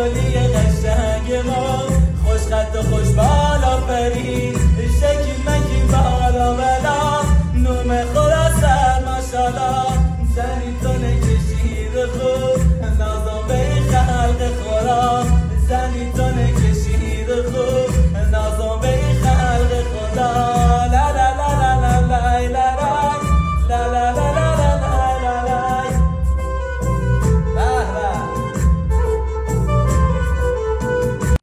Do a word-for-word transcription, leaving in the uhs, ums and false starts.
لولی قشنگ ما، خوش قد و خوش بال آفرین.